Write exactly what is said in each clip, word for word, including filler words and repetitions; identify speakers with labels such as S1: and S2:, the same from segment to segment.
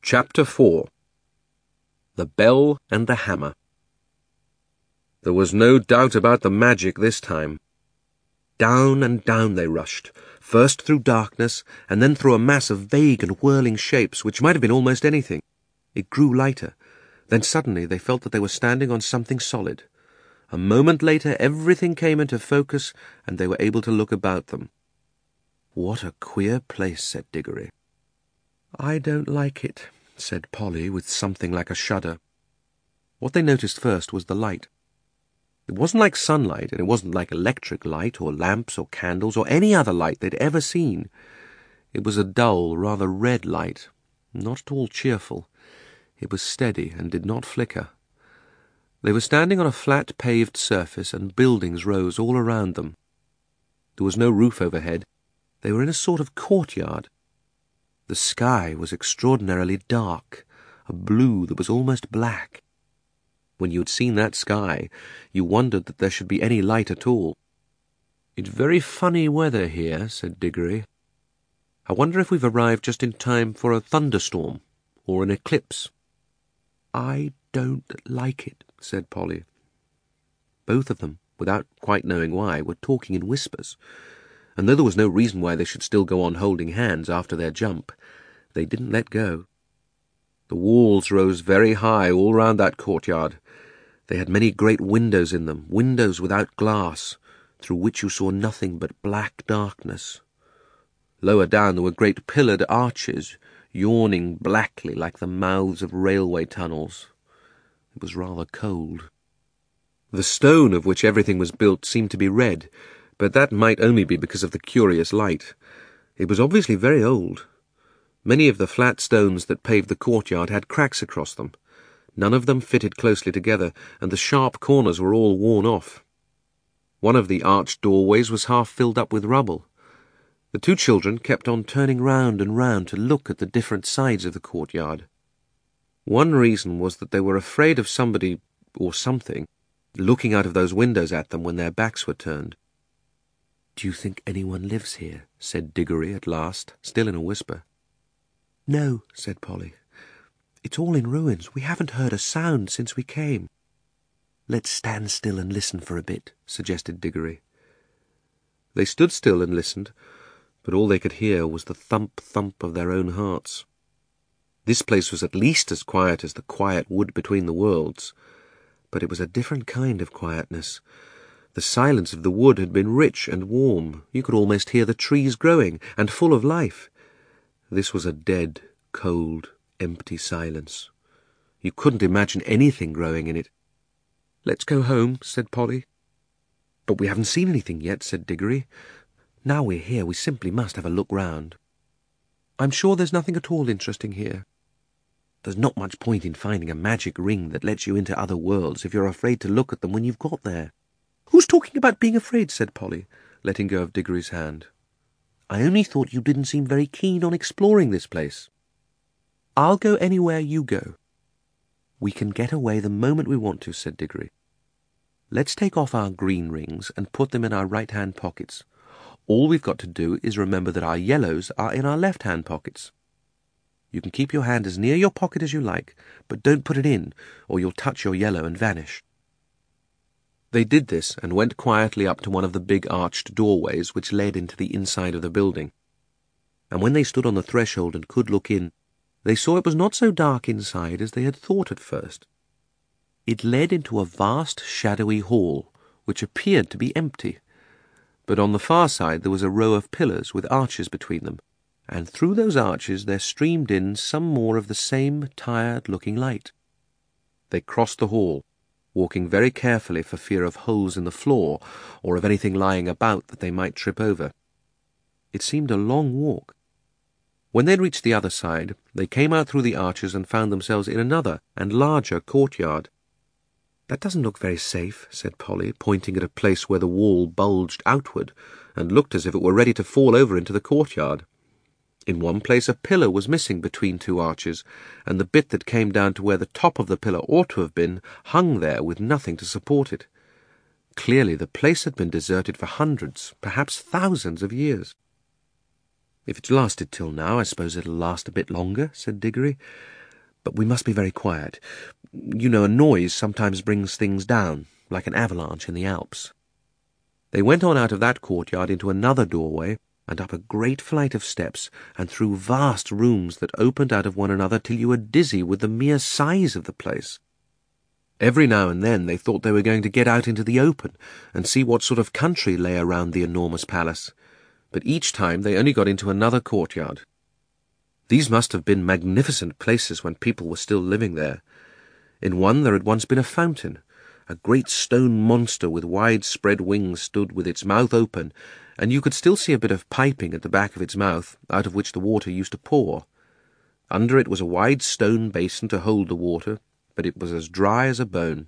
S1: Chapter four. The Bell and the Hammer. There was no doubt about the magic this time. Down and down they rushed, first through darkness, and then through a mass of vague and whirling shapes, which might have been almost anything. It grew lighter. Then suddenly they felt that they were standing on something solid. A moment later everything came into focus, and they were able to look about them. "What a queer place," said Diggory. "I don't like it," said Polly, with something like a shudder. What they noticed first was the light. It wasn't like sunlight, and it wasn't like electric light, or lamps, or candles, or any other light they'd ever seen. It was a dull, rather red light, not at all cheerful. It was steady and did not flicker. They were standing on a flat paved surface, and buildings rose all around them. There was no roof overhead. They were in a sort of courtyard. The sky was extraordinarily dark, a blue that was almost black. When you had seen that sky, you wondered that there should be any light at all. "It's very funny weather here," said Diggory. "I wonder if we've arrived just in time for a thunderstorm, or an eclipse." "I don't like it," said Polly. Both of them, without quite knowing why, were talking in whispers, and though there was no reason why they should still go on holding hands after their jump, they didn't let go. The walls rose very high all round that courtyard. They had many great windows in them, windows without glass, through which you saw nothing but black darkness. Lower down there were great pillared arches, yawning blackly like the mouths of railway tunnels. It was rather cold. The stone of which everything was built seemed to be red, but that might only be because of the curious light. It was obviously very old. Many of the flat stones that paved the courtyard had cracks across them. None of them fitted closely together, and the sharp corners were all worn off. One of the arched doorways was half filled up with rubble. The two children kept on turning round and round to look at the different sides of the courtyard. One reason was that they were afraid of somebody, or something, looking out of those windows at them when their backs were turned. "Do you think anyone lives here?" said Diggory at last, still in a whisper. "No," said Polly. "It's all in ruins. We haven't heard a sound since we came." "Let's stand still and listen for a bit," suggested Diggory. They stood still and listened, but all they could hear was the thump-thump of their own hearts. This place was at least as quiet as the quiet wood between the worlds, but it was a different kind of quietness. The silence of the wood had been rich and warm. You could almost hear the trees growing, and full of life. This was a dead, cold, empty silence. You couldn't imagine anything growing in it. "Let's go home," said Polly. "But we haven't seen anything yet," said Diggory. "Now we're here, we simply must have a look round." "I'm sure there's nothing at all interesting here." "There's not much point in finding a magic ring that lets you into other worlds if you're afraid to look at them when you've got there." "Who's talking about being afraid?" said Polly, letting go of Diggory's hand. "I only thought you didn't seem very keen on exploring this place." "I'll go anywhere you go." "We can get away the moment we want to," said Diggory. "Let's take off our green rings and put them in our right-hand pockets. All we've got to do is remember that our yellows are in our left-hand pockets. You can keep your hand as near your pocket as you like, but don't put it in, or you'll touch your yellow and vanish." They did this, and went quietly up to one of the big arched doorways which led into the inside of the building. And when they stood on the threshold and could look in, they saw it was not so dark inside as they had thought at first. It led into a vast shadowy hall, which appeared to be empty. But on the far side there was a row of pillars with arches between them, and through those arches there streamed in some more of the same tired-looking light. They crossed the hall, walking very carefully for fear of holes in the floor or of anything lying about that they might trip over. It seemed a long walk. When they had reached the other side, they came out through the arches and found themselves in another and larger courtyard. "That doesn't look very safe," said Polly, pointing at a place where the wall bulged outward and looked as if it were ready to fall over into the courtyard. In one place a pillar was missing between two arches, and the bit that came down to where the top of the pillar ought to have been hung there with nothing to support it. Clearly the place had been deserted for hundreds, perhaps thousands of years. "If it's lasted till now, I suppose it'll last a bit longer," said Diggory. But we must be very quiet. You know, a noise sometimes brings things down, like an avalanche in the Alps." They went on out of that courtyard into another doorway, and up a great flight of steps, and through vast rooms that opened out of one another till you were dizzy with the mere size of the place. Every now and then they thought they were going to get out into the open and see what sort of country lay around the enormous palace, but each time they only got into another courtyard. These must have been magnificent places when people were still living there. In one there had once been a fountain. A great stone monster with wide-spread wings stood with its mouth open, and you could still see a bit of piping at the back of its mouth, out of which the water used to pour. Under it was a wide stone basin to hold the water, but it was as dry as a bone.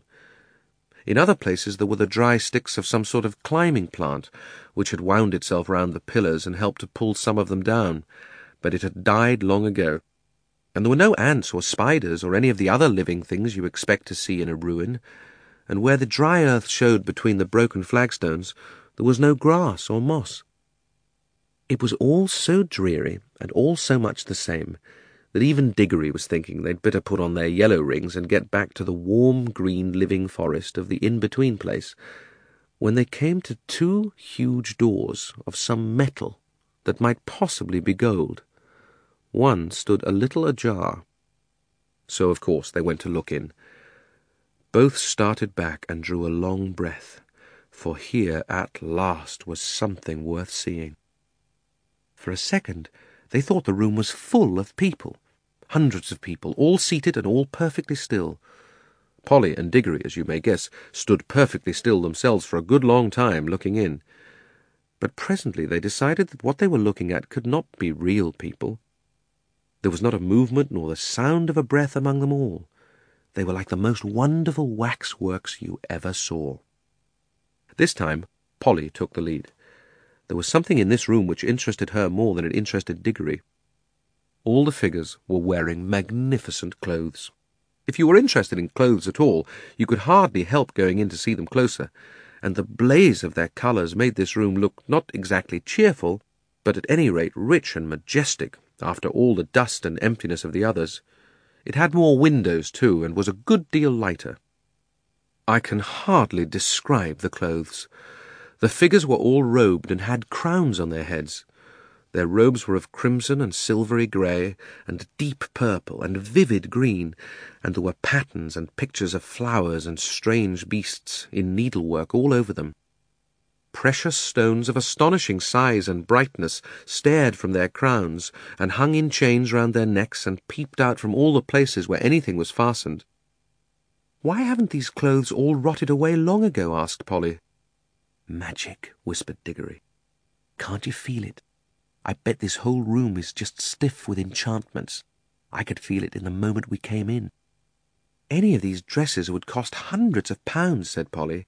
S1: In other places there were the dry sticks of some sort of climbing plant, which had wound itself round the pillars and helped to pull some of them down, but it had died long ago. And there were no ants or spiders or any of the other living things you expect to see in a ruin, and where the dry earth showed between the broken flagstones, there was no grass or moss. It was all so dreary, and all so much the same, that even Diggory was thinking they'd better put on their yellow rings and get back to the warm, green, living forest of the in-between place, when they came to two huge doors of some metal that might possibly be gold. One stood a little ajar. So, of course, they went to look in. Both started back and drew a long breath, for here at last was something worth seeing. For a second they thought the room was full of people, hundreds of people, all seated and all perfectly still. Polly and Diggory, as you may guess, stood perfectly still themselves for a good long time looking in. But presently they decided that what they were looking at could not be real people. There was not a movement nor the sound of a breath among them all. They were like the most wonderful waxworks you ever saw. This time Polly took the lead. There was something in this room which interested her more than it interested Diggory. All the figures were wearing magnificent clothes. If you were interested in clothes at all, you could hardly help going in to see them closer, and the blaze of their colours made this room look not exactly cheerful, but at any rate rich and majestic, after all the dust and emptiness of the others. It had more windows, too, and was a good deal lighter. I can hardly describe the clothes. The figures were all robed and had crowns on their heads. Their robes were of crimson and silvery grey, and deep purple, and vivid green, and there were patterns and pictures of flowers and strange beasts in needlework all over them. Precious stones of astonishing size and brightness stared from their crowns, and hung in chains round their necks, and peeped out from all the places where anything was fastened. "Why haven't these clothes all rotted away long ago?" asked Polly. "Magic," whispered Diggory. "Can't you feel it? I bet this whole room is just stiff with enchantments. I could feel it in the moment we came in." "Any of these dresses would cost hundreds of pounds," said Polly.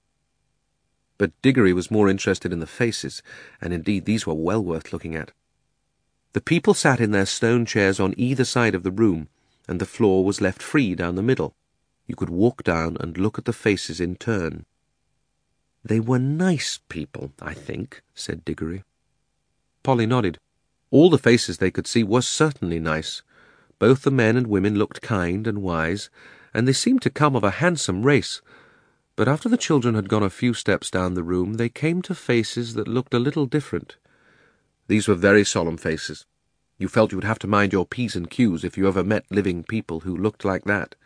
S1: But Diggory was more interested in the faces, and indeed these were well worth looking at. The people sat in their stone chairs on either side of the room, and the floor was left free down the middle. You could walk down and look at the faces in turn. "They were nice people, I think," said Diggory. Polly nodded. All the faces they could see were certainly nice. Both the men and women looked kind and wise, and they seemed to come of a handsome race. But after the children had gone a few steps down the room, they came to faces that looked a little different. These were very solemn faces. You felt you would have to mind your P's and Q's if you ever met living people who looked like that.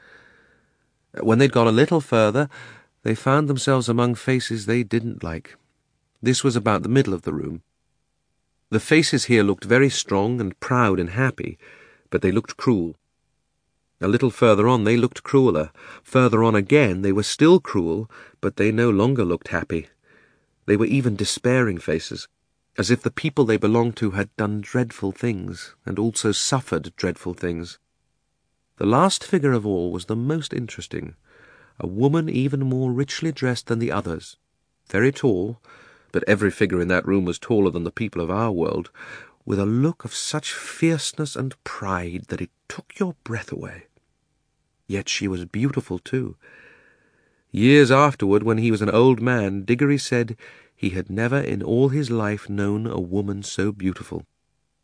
S1: When they'd gone a little further, they found themselves among faces they didn't like. This was about the middle of the room. The faces here looked very strong and proud and happy, but they looked cruel. A little further on they looked crueler. Further on again they were still cruel, but they no longer looked happy. They were even despairing faces, as if the people they belonged to had done dreadful things, and also suffered dreadful things. The last figure of all was the most interesting, a woman even more richly dressed than the others, very tall, but every figure in that room was taller than the people of our world, with a look of such fierceness and pride that it took your breath away. Yet she was beautiful too. Years afterward, when he was an old man, Diggory said he had never in all his life known a woman so beautiful.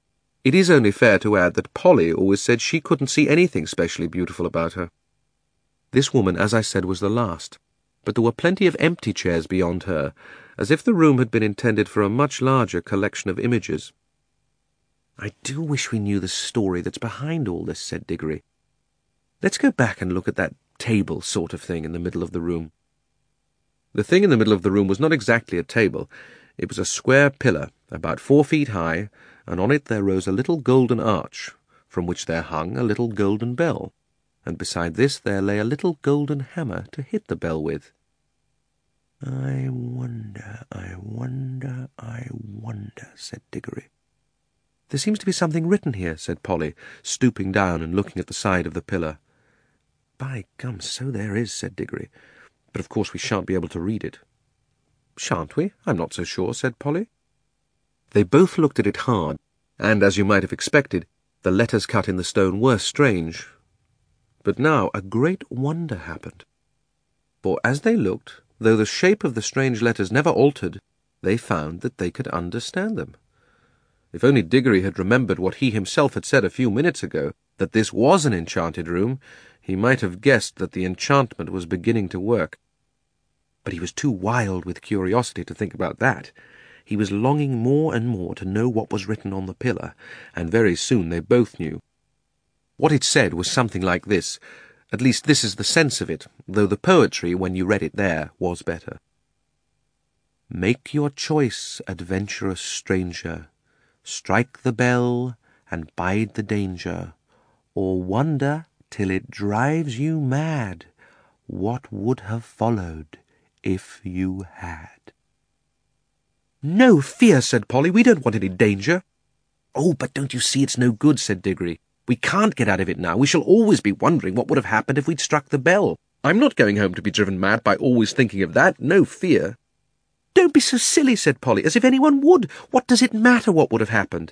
S1: It is only fair to add that Polly always said she couldn't see anything specially beautiful about her. This woman, as I said, was the last, but there were plenty of empty chairs beyond her, as if the room had been intended for a much larger collection of images. "I do wish we knew the story that's behind all this," said Diggory. "Let's go back and look at that table sort of thing in the middle of the room." The thing in the middle of the room was not exactly a table. It was a square pillar, about four feet high, and on it there rose a little golden arch, from which there hung a little golden bell, and beside this there lay a little golden hammer to hit the bell with. "I wonder, I wonder, I wonder," said Diggory. "There seems to be something written here," said Polly, stooping down and looking at the side of the pillar. "By gum, so there is," said Diggory, "but of course we shan't be able to read it." "Shan't we? I'm not so sure," said Polly. They both looked at it hard, and, as you might have expected, the letters cut in the stone were strange. But now a great wonder happened. For as they looked, though the shape of the strange letters never altered, they found that they could understand them. If only Diggory had remembered what he himself had said a few minutes ago, that this was an enchanted room, he might have guessed that the enchantment was beginning to work. But he was too wild with curiosity to think about that. He was longing more and more to know what was written on the pillar, and very soon they both knew. What it said was something like this. At least this is the sense of it, though the poetry, when you read it there, was better. "Make your choice, adventurous stranger. Strike the bell, and bide the danger, or wonder till it drives you mad. What would have followed if you had?" "No fear," said Polly. "We don't want any danger." "Oh, but don't you see it's no good," said Diggory. "We can't get out of it now. We shall always be wondering what would have happened if we'd struck the bell. I'm not going home to be driven mad by always thinking of that. No fear." "Don't be so silly," said Polly, "as if anyone would. What does it matter what would have happened?"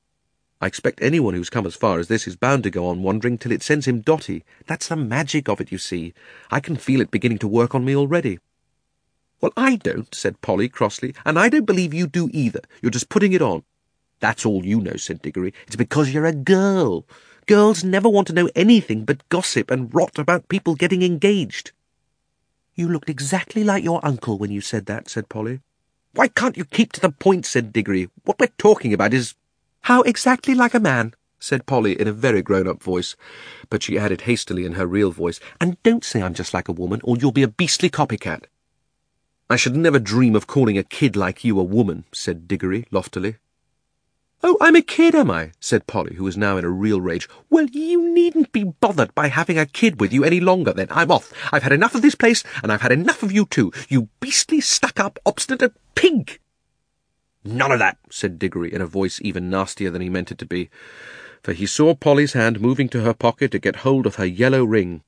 S1: "I expect anyone who's come as far as this is bound to go on wondering till it sends him dotty. That's the magic of it, you see. I can feel it beginning to work on me already." "Well, I don't," said Polly crossly, "and I don't believe you do either. You're just putting it on." "That's all you know," said Diggory. "It's because you're a girl. Girls never want to know anything but gossip and rot about people getting engaged." "You looked exactly like your uncle when you said that," said Polly. "Why can't you keep to the point?" said Diggory. "What we're talking about is—" "How exactly like a man," said Polly in a very grown-up voice, but she added hastily in her real voice, "And don't say I'm just like a woman, or you'll be a beastly copycat." "I should never dream of calling a kid like you a woman," said Diggory loftily. "Oh, I'm a kid, am I?" said Polly, who was now in a real rage. "Well, you needn't be bothered by having a kid with you any longer, then. I'm off. I've had enough of this place, and I've had enough of you too, you beastly, stuck-up, obstinate pig." "None of that," said Diggory in a voice even nastier than he meant it to be, for he saw Polly's hand moving to her pocket to get hold of her yellow ring.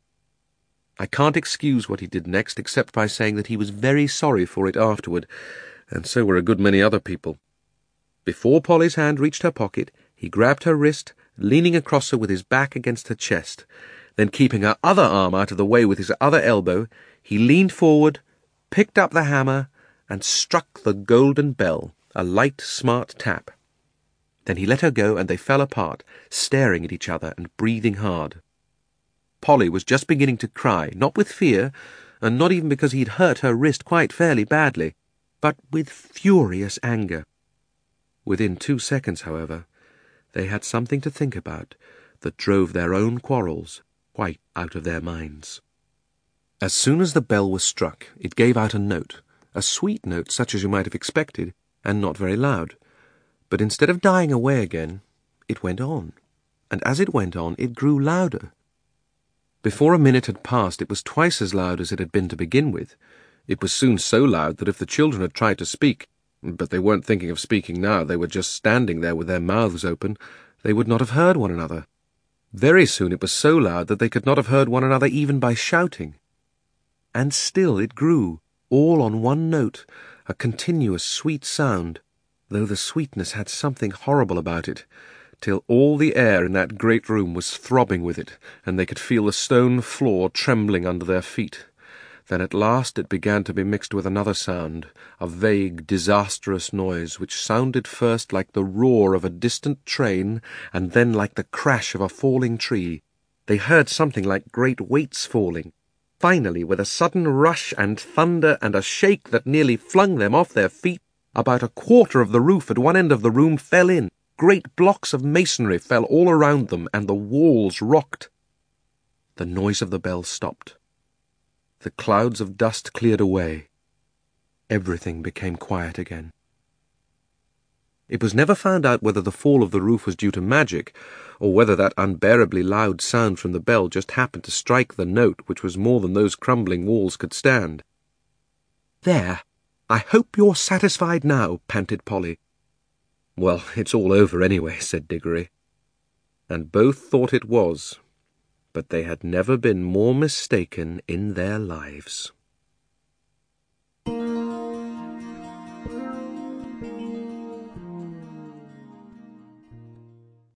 S1: I can't excuse what he did next, except by saying that he was very sorry for it afterward, and so were a good many other people. Before Polly's hand reached her pocket, he grabbed her wrist, leaning across her with his back against her chest. Then, keeping her other arm out of the way with his other elbow, he leaned forward, picked up the hammer, and struck the golden bell, a light, smart tap. Then he let her go, and they fell apart, staring at each other and breathing hard. Polly was just beginning to cry, not with fear, and not even because he'd hurt her wrist quite fairly badly, but with furious anger. Within two seconds, however, they had something to think about that drove their own quarrels quite out of their minds. As soon as the bell was struck, it gave out a note, a sweet note such as you might have expected, and not very loud. But instead of dying away again, it went on, and as it went on, it grew louder. Before a minute had passed, it was twice as loud as it had been to begin with. It was soon so loud that if the children had tried to speak, but they weren't thinking of speaking now, they were just standing there with their mouths open, they would not have heard one another. Very soon it was so loud that they could not have heard one another even by shouting. And still it grew, all on one note, a continuous sweet sound, though the sweetness had something horrible about it, till all the air in that great room was throbbing with it, and they could feel the stone floor trembling under their feet. Then at last it began to be mixed with another sound, a vague, disastrous noise, which sounded first like the roar of a distant train, and then like the crash of a falling tree. They heard something like great weights falling. Finally, with a sudden rush and thunder and a shake that nearly flung them off their feet, about a quarter of the roof at one end of the room fell in. Great blocks of masonry fell all around them, and the walls rocked. The noise of the bell stopped. The clouds of dust cleared away. Everything became quiet again. It was never found out whether the fall of the roof was due to magic, or whether that unbearably loud sound from the bell just happened to strike the note which was more than those crumbling walls could stand. "There, I hope you're satisfied now," panted Polly. "Well, it's all over anyway," said Diggory. And both thought it was, but they had never been more mistaken in their lives.